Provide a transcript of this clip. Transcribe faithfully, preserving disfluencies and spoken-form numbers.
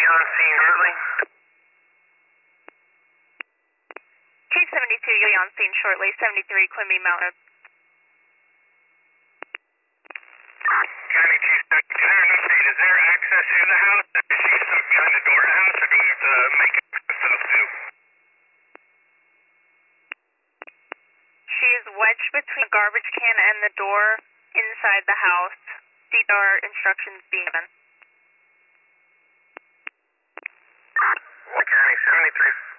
on scene shortly. Case seventy-two, you'll be on scene shortly. seventy-three Quimby Mountain. County Chief Deputy Harris, is there access in the house? Is she stuck behind the door of the house, or do we have to make it ourselves too? She is wedged between the garbage can and the door inside the house. C P R instructions being given. County seventy-three.